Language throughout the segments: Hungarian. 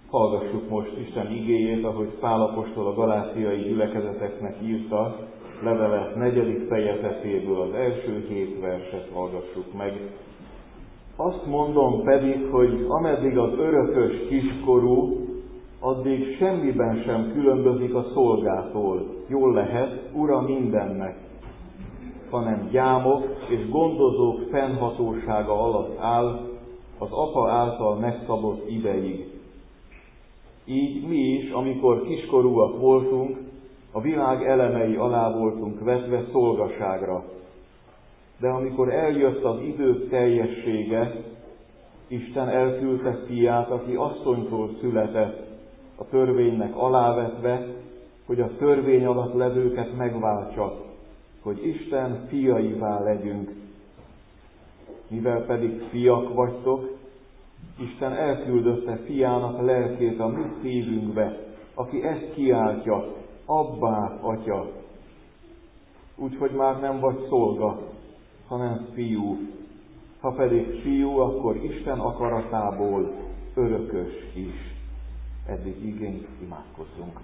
Hallgassuk most Isten igéjét, ahogy Pál apostol a galáciai gyülekezeteknek írta, levele 4. fejezetéből az első 7 verset hallgassuk meg. Azt mondom pedig, hogy ameddig az örökös kiskorú, addig semmiben sem különbözik a szolgától. Jól lehet, ura mindennek, hanem gyámok és gondozók fennhatósága alatt áll az apa által megszabott ideig. Így mi is, amikor kiskorúak voltunk, a világ elemei alá voltunk vetve szolgaságra. De amikor eljött az idők teljessége, Isten elküldte fiát, aki asszonytól született, a törvénynek alávetve, hogy a törvény alatt levőket megváltsa, hogy Isten fiaivá legyünk. Mivel pedig fiak vagytok, Isten elküldötte fiának lelkét a mi szívünkbe, aki ezt kiáltja, Abbá, Atya. Úgyhogy már nem vagy szolga, hanem fiú. Ha pedig fiú, akkor Isten akaratából örökös is. Eddig igényt, imádkozzunk.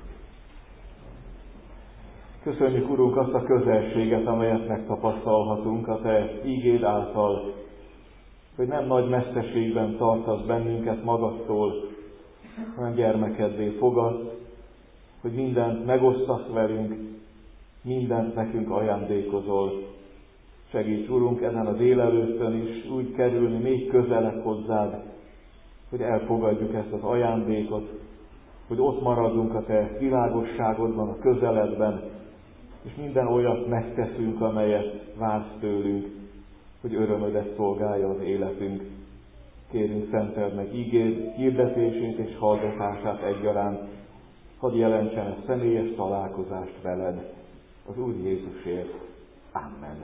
Köszönjük, Urunk, azt a közelséget, amelyet megtapasztalhatunk a Te ígéd által, hogy nem nagy messzeségben tartasz bennünket magadtól, hanem gyermekeddé fogadsz, hogy mindent megosztasz velünk, mindent nekünk ajándékozol. Segíts, Urunk, ezen a délelőttön is úgy kerülni még közelebb hozzád, hogy elfogadjuk ezt az ajándékot, hogy ott maradjunk a Te világosságodban, a közeledben, és minden olyat megteszünk, amelyet vársz tőlünk, hogy örömödet szolgálja az életünk. Kérünk, szenteld meg ígéd hirdetését és hallgatását egyaránt, hadd jelentsen egy személyes találkozást veled, az Úr Jézusért. Amen.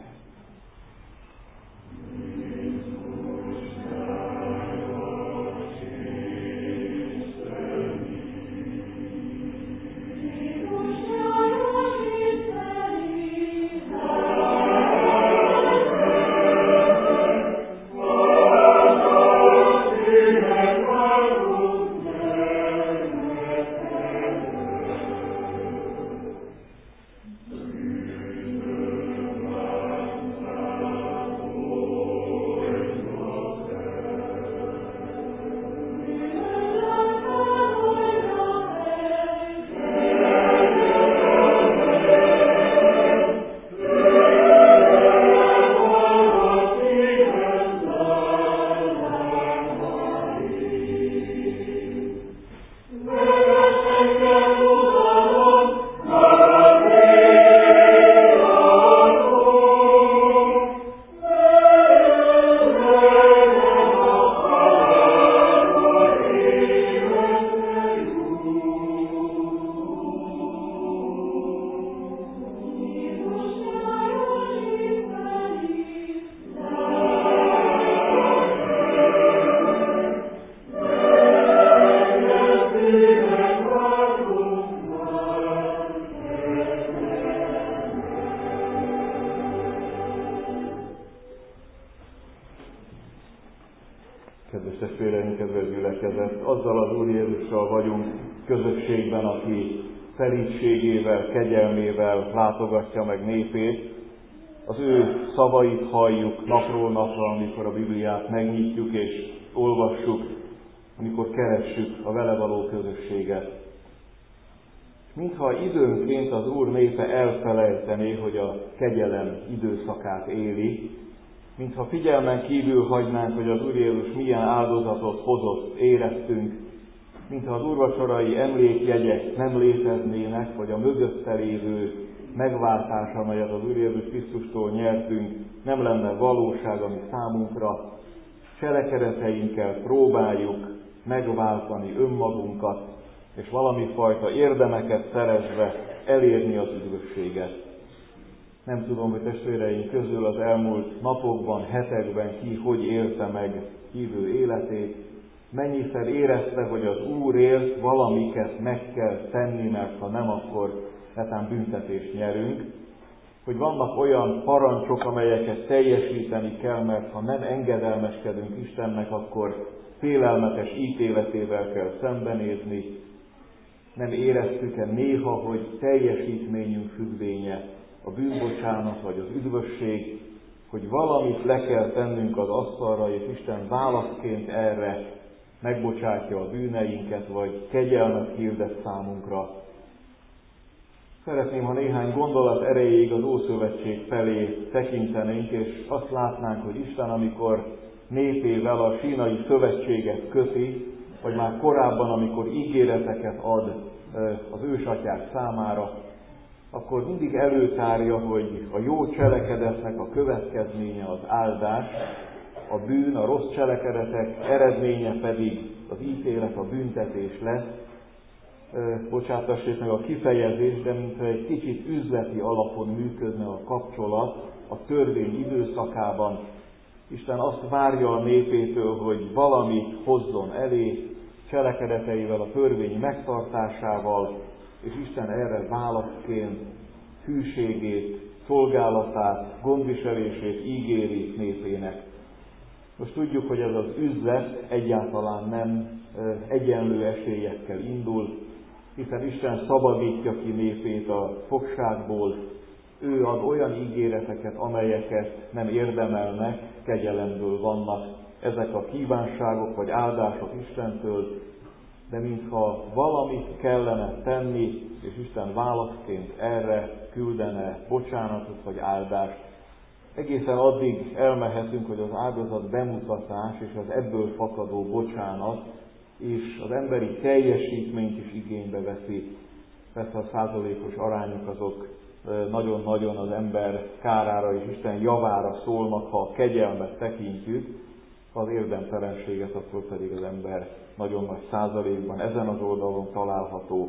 Kedves testvéreink, kedves gyülekezet, azzal az Úr Jézussal vagyunk közösségben, aki felítségével, kegyelmével látogatja meg népét. Az ő szavait halljuk napról napra, amikor a Bibliát megnyitjuk és olvassuk, amikor keressük a vele való közösséget. Mintha időnként az Úr népe elfelejtené, hogy a kegyelem időszakát éli, mintha figyelmen kívül hagynánk, hogy az Úr Jézus milyen áldozatot hozott, éreztünk, mintha az úrvacsorai emlékjegyek nem léteznének, vagy a mögötte lévő megváltás, amelyet az Úr Jézus Krisztustól nyertünk, nem lenne valóság, ami számunkra cselekedeteinkkel próbáljuk megváltani önmagunkat, és valami fajta érdemeket szerezve elérni az üdvösséget. Nem tudom, hogy testvéreink közül az elmúlt napokban, hetekben ki hogy élte meg hívő életét, mennyiszer érezte, hogy az Úrért valamiket meg kell tenni, mert ha nem, akkor netán büntetést nyerünk, hogy vannak olyan parancsok, amelyeket teljesíteni kell, mert ha nem engedelmeskedünk Istennek, akkor félelmetes ítéletével kell szembenézni. Nem éreztük-e néha, hogy teljesítményünk függvénye a bűnbocsánat vagy az üdvösség, hogy valamit le kell tennünk az asztalra, és Isten válaszként erre megbocsátja a bűneinket, vagy kegyelmet hirdet számunkra. Szeretném, ha néhány gondolat erejéig az Ószövetség felé tekintenénk, és azt látnánk, hogy Isten, amikor népével a sínai szövetséget köti, vagy már korábban, amikor ígéreteket ad az ősatyák számára, akkor mindig előtárja, hogy a jó cselekedetnek a következménye az áldás, a bűn, a rossz cselekedetek eredménye pedig az ítélet, a büntetés lesz. Bocsáttassék meg a kifejezés, de mintha egy kicsit üzleti alapon működne a kapcsolat a törvény időszakában. Isten azt várja a népétől, hogy valamit hozzon elé, cselekedeteivel, a törvény megtartásával, és Isten erre válaszként hűségét, szolgálatát, gondviselését ígéri népének. Most tudjuk, hogy ez az üzlet egyáltalán nem egyenlő esélyekkel indul, hiszen Isten szabadítja ki népét a fogságból, ő ad olyan ígéreteket, amelyeket nem érdemelnek, kegyelemből vannak ezek a kívánságok vagy áldások Istentől, de mintha valamit kellene tenni, és Isten válaszként erre küldene bocsánatot vagy áldást. Egészen addig elmehetünk, hogy az áldozat bemutatás és az ebből fakadó bocsánat és az emberi teljesítményt is igénybe veszi. Persze a százalékos arányok azok nagyon-nagyon az ember kárára és Isten javára szólnak, ha a kegyelmet tekintjük, ha az érdemtelenséget, akkor pedig az ember nagyon nagy százalékban ezen az oldalon található.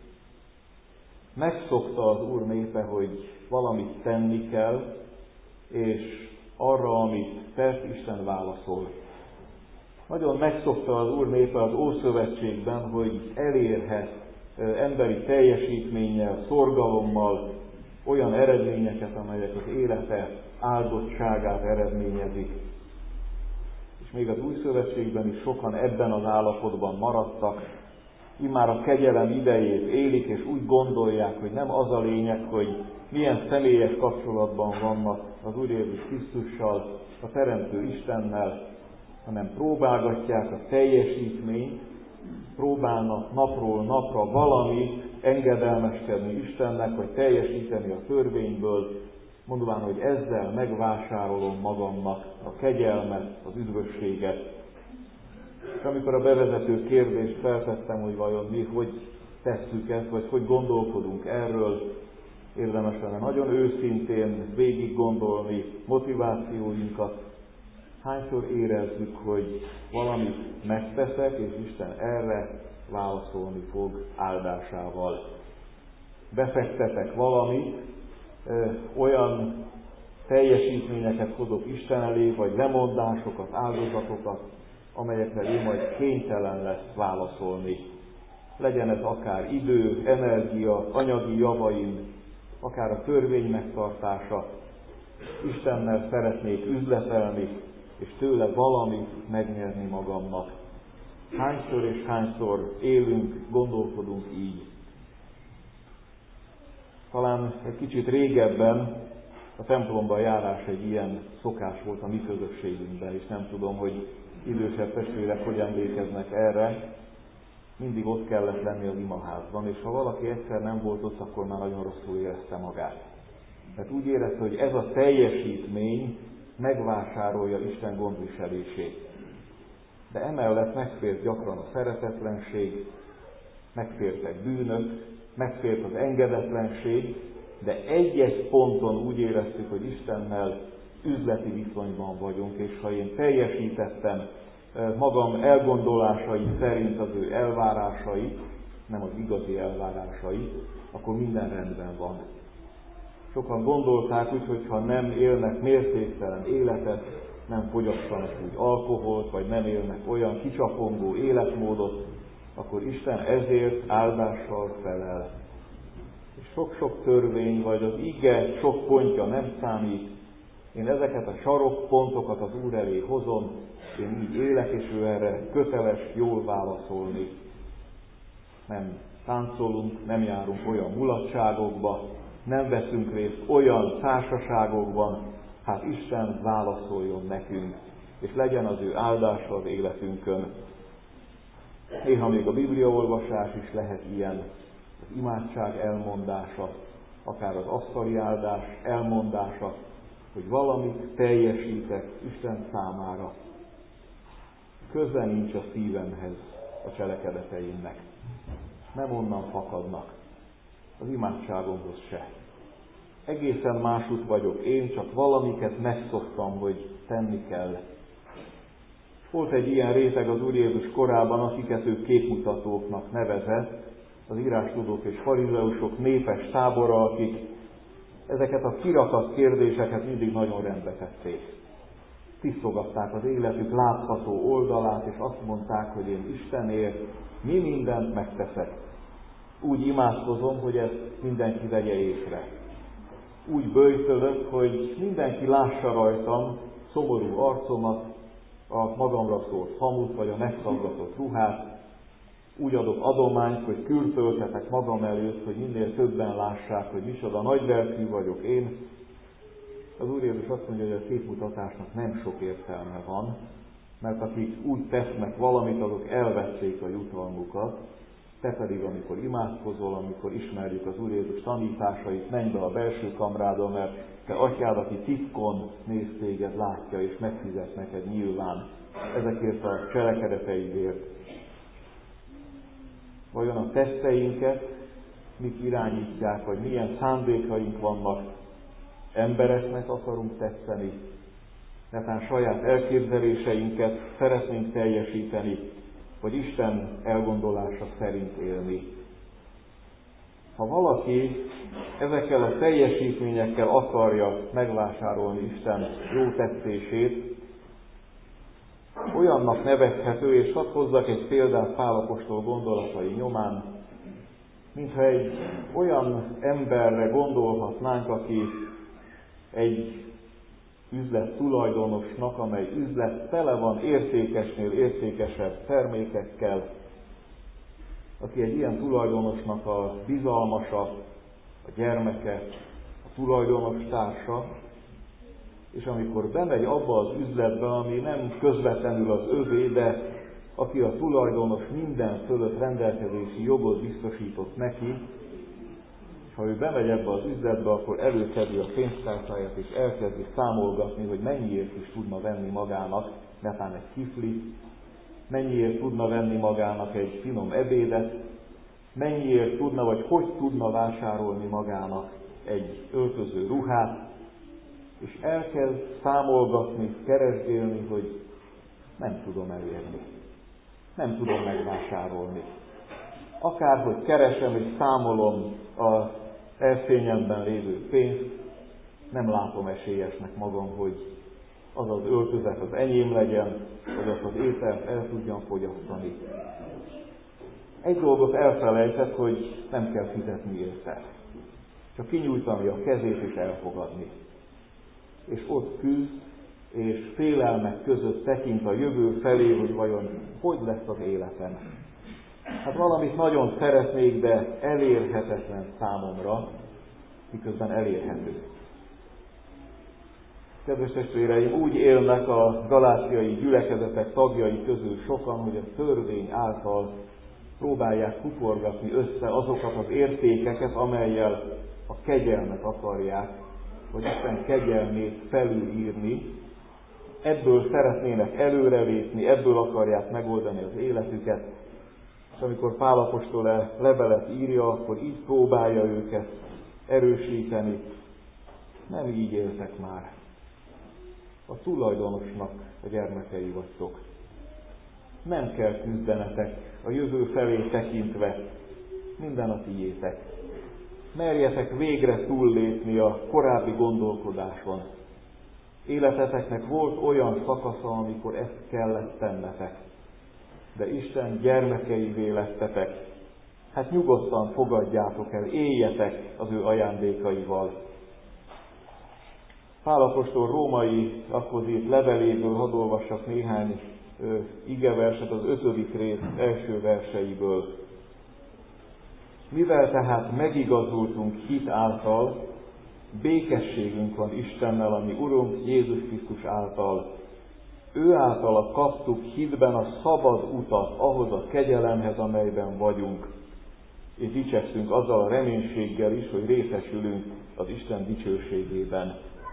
Megszokta az Úr népe, hogy valamit tenni kell, és arra, amit tesz, Isten válaszol. Nagyon megszokta az Úr népe az Ószövetségben, hogy elérhet emberi teljesítménnyel, szorgalommal olyan eredményeket, amelyek az élete áldottságát eredményezik. És még az Új Szövetségben is sokan ebben az állapotban maradtak, immár a kegyelem idejét élik, és úgy gondolják, hogy nem az a lényeg, hogy milyen személyes kapcsolatban vannak az Úr Jézus Krisztussal, a Teremtő Istennel, hanem próbálgatják a teljesítményt, próbálnak napról napra valamit engedelmeskedni Istennek, vagy teljesíteni a törvényből, mondván, hogy ezzel megvásárolom magamnak a kegyelmet, az üdvösséget. És amikor a bevezető kérdést feltettem, hogy vajon mi hogy tesszük ezt, vagy hogy gondolkodunk erről, érdemes lenne nagyon őszintén végig gondolni motivációinkat. Hányszor érezzük, hogy valamit megteszek, és Isten erre válaszolni fog áldásával. Befektetek valamit, olyan teljesítményeket hozok Isten elé, vagy lemondásokat, áldozatokat, amelyekre ő majd kénytelen lesz válaszolni. Legyen ez akár idő, energia, anyagi javaim, akár a törvény megtartása. Istennel szeretnék üzletelni, és tőle valamit megnyerni magamnak. Hányszor és hányszor élünk, gondolkodunk így. Talán egy kicsit régebben a templomban járás egy ilyen szokás volt a mi közösségünkben, és nem tudom, hogy idősebb testvérek hogy emlékeznek erre. Mindig ott kellett lenni az imaházban, és ha valaki egyszer nem volt ott, akkor már nagyon rosszul érezte magát. Tehát úgy érezte, hogy ez a teljesítmény megvásárolja Isten gondviselését. De emellett megfért gyakran a szeretetlenség, megfértek bűnök, megfért az engedetlenség, de egy-egy ponton úgy éreztük, hogy Istennel üzleti viszonyban vagyunk, és ha én teljesítettem magam elgondolásai szerint az ő elvárásait, nem az igazi elvárásait, akkor minden rendben van. Sokan gondolták úgy, hogy ha nem élnek mértéktelen életet, nem fogyasszanak úgy alkoholt, vagy nem élnek olyan kicsapongó életmódot, akkor Isten ezért áldással felel. És sok-sok törvény, vagy az ige sok pontja nem számít, Én ezeket a sarokpontokat az Úr elé hozom, én így élek, és ő erre köteles jól válaszolni. Nem táncolunk, nem járunk olyan mulatságokba, nem veszünk részt olyan társaságokban, hát Isten válaszoljon nekünk, és legyen az ő áldása az életünkön. Néha még a bibliaolvasás is lehet ilyen, az imádság elmondása, akár az asztali áldás elmondása, hogy valamit teljesítek Isten számára. Köze nincs a szívemhez a cselekedeteimnek. Nem onnan fakadnak, az imádságomhoz se. Egészen másút vagyok én, csak valamiket megszoktam, hogy tenni kell. Volt egy ilyen réteg az Úr Jézus korában, akiket ő képmutatóknak nevezett, az írástudók és farizeusok népes tábora, akik ezeket a kirakat kérdéseket mindig nagyon rendbe tették. Tisztogatták az életük látható oldalát, és azt mondták, hogy én Istenért mi mindent megteszek. Úgy imádkozom, hogy ezt mindenki vegye észre. Úgy böjtölök, hogy mindenki lássa rajtam szomorú arcomat, a magamra szólt hamut, vagy a megszaggatott ruhát. Úgy adok adományt, hogy kürtöltetek magam előtt, hogy minél többen lássák, hogy micsoda nagylelkű vagyok én. Az Úr Jézus azt mondja, hogy a képmutatásnak nem sok értelme van, mert akik úgy tesznek valamit, azok elvették a jutalmukat. Te pedig, amikor imádkozol, amikor ismerjük az Úr Jézus tanításait, menj be a belső kamrába, mert te atyád, aki titkon néz téged, látja és megfizet neked nyilván ezekért a cselekedeteidért. Vajon a tetteinket mik irányítják, vagy milyen szándékaink vannak? Embereknek akarunk tetszeni, netán saját elképzeléseinket szeretnénk teljesíteni, vagy Isten elgondolása szerint élni. Ha valaki ezekkel a teljesítményekkel akarja megvásárolni Isten jó tetszését, olyannak nevezhető, és hadd hozzak egy példát Pál apostol gondolatai nyomán, mintha egy olyan emberre gondolhatnánk, aki egy üzlet tulajdonosnak, amely üzlet tele van értékesnél értékesebb termékekkel, aki egy ilyen tulajdonosnak a bizalmasa, a gyermeke, a tulajdonos társa, és amikor bemegy abba az üzletbe, ami nem közvetlenül az övé, de aki a tulajdonos minden fölött rendelkezési jogot biztosított neki, és ha ő bemegy ebbe az üzletbe, akkor előszedi a pénztárcáját, és elkezdi számolgatni, hogy mennyiért is tudna venni magának, netán egy kiflit, mennyiért tudna venni magának egy finom ebédet, mennyiért tudna, vagy hogy tudna vásárolni magának egy öltöző ruhát, és elkezd számolgatni, keresgélni, hogy nem tudom elérni, nem tudom megvásárolni. Akárhogy keresem és számolom az elszényemben lévő pénzt, nem látom esélyesnek magam, hogy az az öltözet az enyém legyen, vagy azt az ételt el tudjam fogyasztani. Egy dolgot elfelejtett, hogy nem kell fizetni érte. Csak kinyújtani a kezét és elfogadni. És ott küzd, és félelmek között tekint a jövő felé, hogy vajon hogy lesz az életem. Hát valamit nagyon szeretnék, de elérhetetlen számomra, miközben elérhető. Kedves testvéreim, úgy élnek a galáciai gyülekezetek tagjai közül sokan, hogy a törvény által próbálják kuporgatni össze azokat az értékeket, amellyel a kegyelmet akarják, vagy Isten kegyelmét felülírni. Ebből szeretnének előrelépni, ebből akarják megoldani az életüket. És amikor Pál apostol levelet írja, akkor így próbálja őket erősíteni. Nem így éltek már. A tulajdonosnak a gyermekei vagytok. Nem kell küzdenetek a jövő felé tekintve. Minden a tiétek. Merjetek végre túllépni a korábbi gondolkodáson. Életeteknek volt olyan szakasza, amikor ezt kellett tennetek. De Isten gyermekeivé lettetek. Hát nyugodtan fogadjátok el, éljetek az ő ajándékaival. Pál apostol római akkor írt leveléből hadd olvassak néhány igeverset az 5. rész első verseiből. Mivel tehát megigazultunk hit által, békességünk van Istennel, ami Urunk Jézus Krisztus által. Ő általa kaptuk hitben a szabad utat ahhoz a kegyelemhez, amelyben vagyunk. És dicsekszünk azzal a reménységgel is, hogy részesülünk az Isten dicsőségében.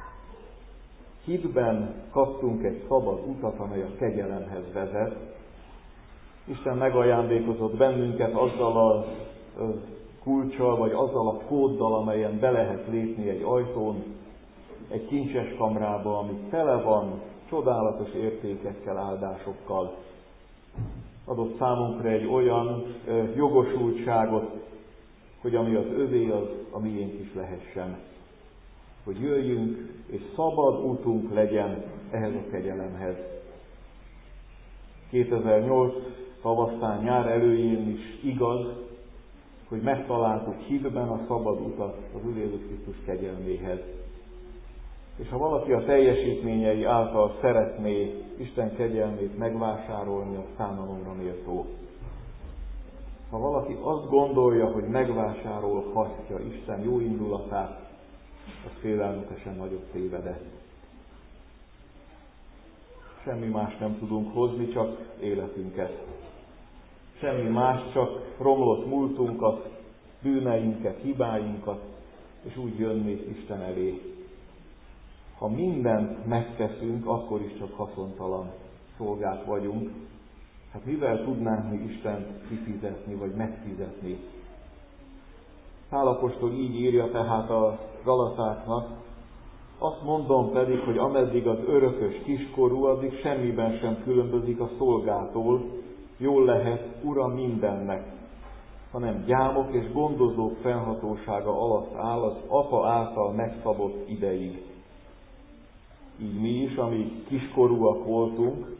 Hitben kaptunk egy szabad utat, amely a kegyelemhez vezet. Isten megajándékozott bennünket azzal a kulccsal, vagy azzal a kóddal, amelyen be lehet lépni egy ajtón, egy kincses kamrába, ami tele van csodálatos értékekkel, áldásokkal. Adott számunkra egy olyan jogosultságot, hogy ami az övé, az a miénk is lehessen. Hogy jöjjünk, és szabad útunk legyen ehhez a kegyelemhez. 2008 tavasztán, nyár elején is igaz, hogy megtaláltuk hitben a szabad utat az Úr Jézus Krisztus kegyelméhez. És ha valaki a teljesítményei által szeretné Isten kegyelmét megvásárolni, az szánalomra méltó. Ha valaki azt gondolja, hogy megvásárolhatja Isten jó indulatát, az félelmetesen nagyobb tévedett. Semmi más nem tudunk hozni, csak életünket. Semmi más, csak romlott múltunkat, bűneinket, hibáinkat, és úgy jönni Isten elé. Ha mindent megteszünk, akkor is csak haszontalan szolgák vagyunk. Hát mivel tudnánk mi Istent kifizetni, vagy megfizetni? Pál apostol így írja tehát a galatáknak: azt mondom pedig, hogy ameddig az örökös kiskorú, addig semmiben sem különbözik a szolgától, jól lehet ura mindennek, hanem gyámok és gondozók fennhatósága alatt áll az apa által megszabott ideig. Így mi is, amíg kiskorúak voltunk,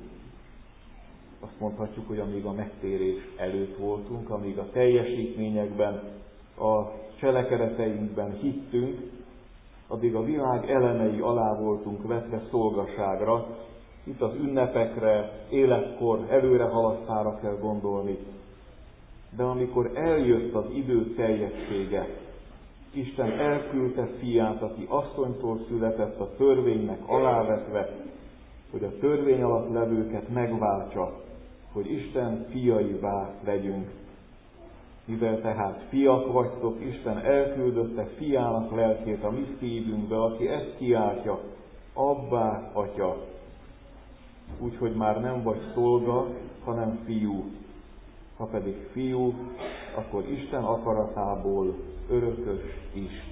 azt mondhatjuk, hogy amíg a megtérés előtt voltunk, amíg a teljesítményekben, a cselekedeteinkben hittünk, addig a világ elemei alá voltunk vetve szolgaságra. Itt az ünnepekre, életkor előrehalasztára kell gondolni. De amikor eljött az idő teljessége, Isten elküldte fiát, aki asszonytól született, a törvénynek alávetve, hogy a törvény alatt levőket megváltsa, hogy Isten fiaivá legyünk. Mivel tehát fiak vagytok, Isten elküldötte fiának lelkét a mi szívünkbe, aki ezt kiáltja: Abbá, Atya! Úgyhogy már nem vagy szolga, hanem fiú. Ha pedig fiú, akkor Isten akaratából örökös is.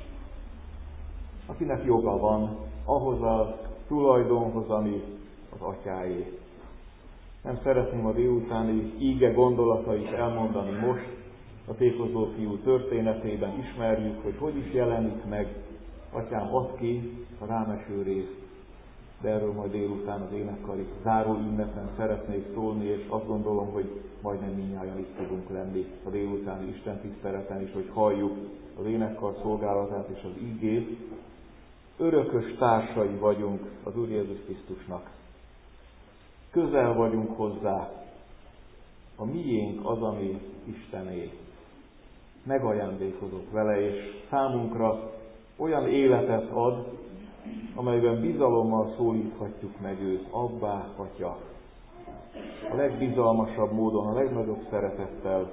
Akinek joga van ahhoz a tulajdonhoz, ami az atyáé. Nem szeretném a délutáni íge gondolatait elmondani most, a tékozó fiú történetében ismerjük, hogy is jelenik meg. Atyám ad ki a rámeső részt, de erről majd délután az énekkari záró ünnepen szeretnék szólni, és azt gondolom, hogy majdnem mindnyájan itt tudunk lenni a délutáni Isten tiszteleten is, hogy halljuk az énekkar szolgálatát és az ígét. Örökös társai vagyunk az Úr Jézus Krisztusnak. Közel vagyunk hozzá. A miénk az, ami Istené. Megajándékozott vele, és számunkra olyan életet ad, amelyben bizalommal szólíthatjuk meg őt: Abbá, Atya! A legbizalmasabb módon, a legnagyobb szeretettel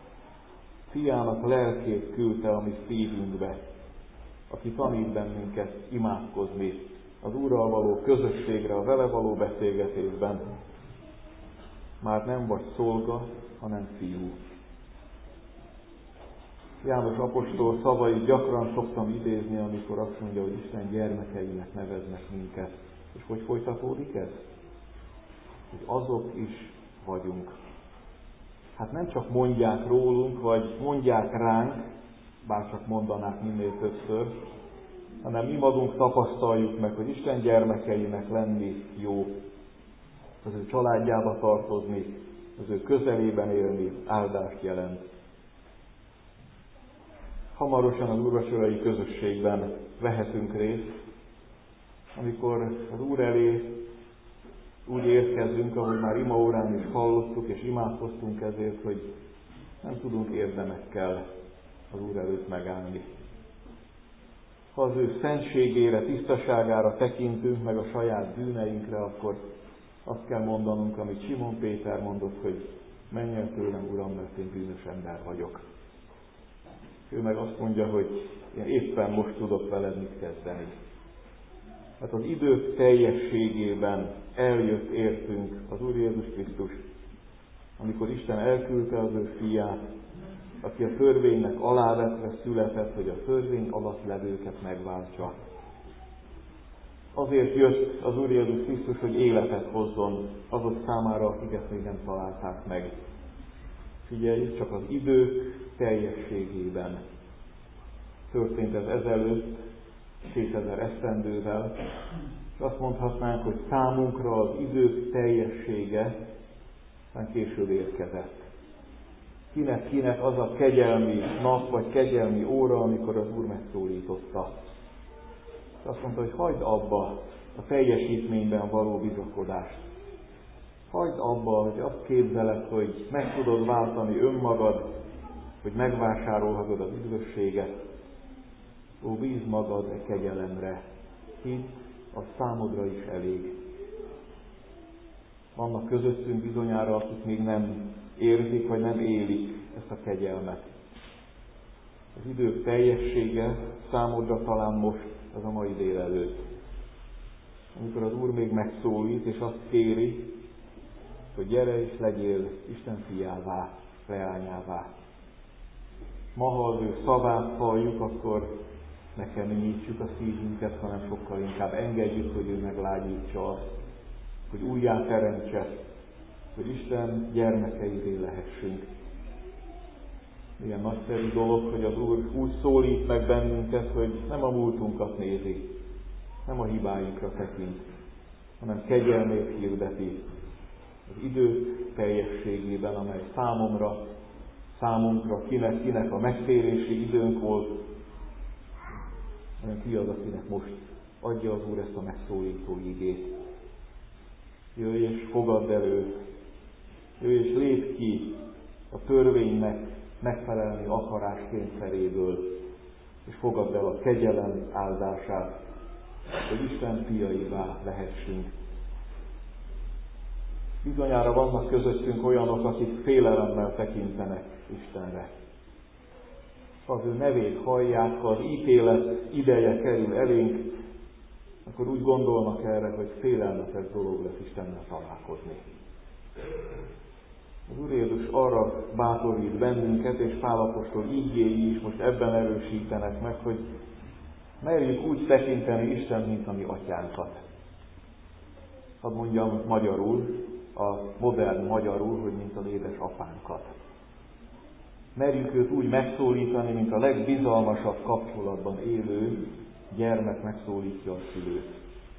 fiának lelkét küldte a mi szívünkbe, aki tanít bennünket imádkozni az Úrral való közösségre, a vele való beszélgetésben. Már nem vagy szolga, hanem fiú. János apostol szavait gyakran szoktam idézni, amikor azt mondja, hogy Isten gyermekeinek neveznek minket. És hogy folytatódik ez? Hogy azok is vagyunk. Hát nem csak mondják rólunk, vagy mondják ránk, bár csak mondanák minél többször, hanem mi magunk tapasztaljuk meg, hogy Isten gyermekeinek lenni jó, az ő családjába tartozni, az ő közelében élni áldást jelent. Hamarosan az úrvacsorai közösségben vehetünk részt, amikor az Úr elé úgy érkezünk, ahogy már imaórán is hallottuk, és imádkoztunk ezért, hogy nem tudunk érdemekkel az Úr előtt megállni. Ha az ő szentségére, tisztaságára tekintünk, meg a saját bűneinkre, akkor azt kell mondanunk, amit Simon Péter mondott, hogy menj el tőlem, Uram, mert én bűnös ember vagyok. Ő meg azt mondja, hogy én éppen most tudok veled mit kezdeni. Hát az idők teljességében eljött értünk az Úr Jézus Krisztus, amikor Isten elküldte az ő fiát, aki a törvénynek alávetve született, hogy a törvény alatt levőket megváltsa. Azért jött az Úr Jézus Krisztus, hogy életet hozzon azok számára, akik ezt még nem találták meg. Figyelj, csak az idők teljességében történt ez ezelőtt 2000 esztendővel, és azt mondhatnánk, hogy számunkra az idők teljessége már később érkezett. Kinek az a kegyelmi nap, vagy kegyelmi óra, amikor az Úr megszólította. És azt mondta, hogy hagyd abba a teljesítményben való bizakodást. Hagyd abba, hogy azt képzeled, hogy meg tudod váltani önmagad, hogy megvásárolhatod az üdvösséget. Ó, bízd magad e kegyelemre, hidd, az számodra is elég. Vannak közöttünk bizonyára, akik még nem érzik, vagy nem élik ezt a kegyelmet. Az idők teljessége számodra talán most, az a mai délelőtt. Amikor az Úr még megszólít, és azt kéri, hogy gyere és legyél Isten fiává, leányává. Ma, ha az ő szavát halljuk, akkor ne keményítsük a szívünket, hanem sokkal inkább engedjük, hogy ő meglágyítsa azt, hogy újjá teremtse, hogy Isten gyermekeivé lehessünk. Milyen nagyszerű dolog, hogy az Úr úgy szólít meg bennünket, hogy nem a múltunkat nézi, nem a hibáinkra tekint, hanem kegyelmét hirdeti az idők teljességében, amely számunkra, kinek a megtérési időnk volt, hanem ki az, akinek most adja az Úr ezt a megszólító igét. Jöjj és fogadd elő, jöjj és lépj ki a törvénynek megfelelni akarás kényszeréből, és fogadd el a kegyelem áldását, hogy Isten fiaivá lehessünk. Bizonyára vannak közöttünk olyanok, akik félelemmel tekintenek Istenre. Ha az ő nevét hallják, ha az ítélet ideje kerül elénk, akkor úgy gondolnak erre, hogy félelmetes dolog lesz Istennel találkozni. Az Úr Jézus arra bátorít bennünket, és Pál apostol ígéi is most ebben erősítenek meg, hogy merjük úgy tekinteni Istent, mint a mi atyánkat. Hadd mondjam magyarul, a modern magyarul, hogy mint az édesapánkat. Merjük őt úgy megszólítani, mint a legbizalmasabb kapcsolatban élő gyermek megszólítja a szülőt.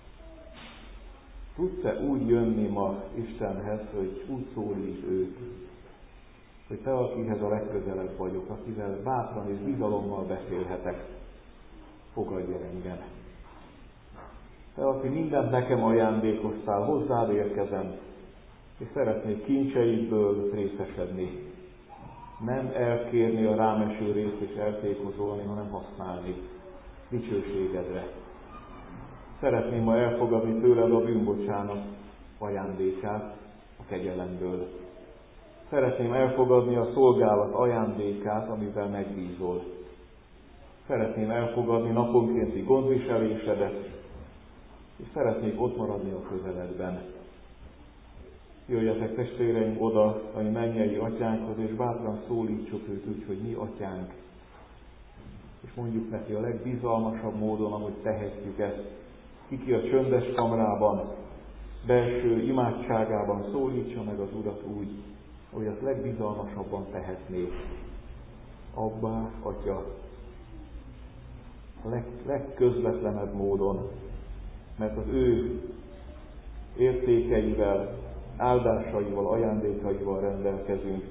Tudsz-e úgy jönni ma Istenhez, hogy úgy szólít őt, hogy te, akihez a legközelebb vagyok, akivel bátran és bizalommal beszélhetek, fogadj el engem. Te, aki mindent nekem ajándékoztál, hozzád érkezem, és szeretnék kincseidből részesedni. Nem elkérni a rám eső részt és eltékozolni, hanem használni dicsőségedre. Szeretném ma elfogadni tőled a bűnbocsánat ajándékát a kegyelemből. Szeretném elfogadni a szolgálat ajándékát, amivel megbízol. Szeretném elfogadni naponkénti gondviselésedet, és szeretnék ott maradni a közeledben. Jöjjetek testvéreim oda a mi mennyei atyánkhoz, és bátran szólítsuk őt úgy, hogy mi atyánk. És mondjuk neki a legbizalmasabb módon, ahogy tehetjük ezt, ki a csöndes kamrában, belső imádságában szólítsa meg az Urat úgy, hogy azt legbizalmasabban tehetné. Abbá, Atya, a legközvetlenebb módon, mert az ő értékeivel, áldásaival, ajándékaival rendelkezünk.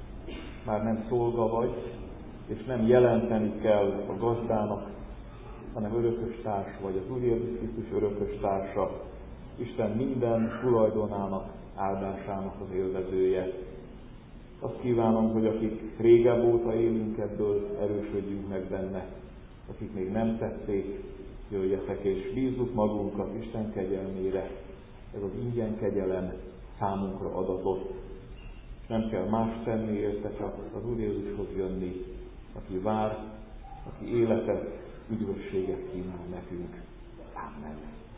Már nem szolga vagy, és nem jelenteni kell a gazdának, hanem örökös társ vagy, az Úr Jézus Krisztus örökös társa, Isten minden tulajdonának, áldásának az élvezője. Azt kívánom, hogy akik régebb óta élünk ebből, erősödjünk meg benne. Akik még nem tették, jöjjetek és bízzuk magunkat Isten kegyelmére. Ez az ingyen kegyelem számunkra adatott. Nem kell más tenni érte, csak az Úr Jézushoz jönni, aki vár, aki életet, üdvösséget kínál nekünk. Amen.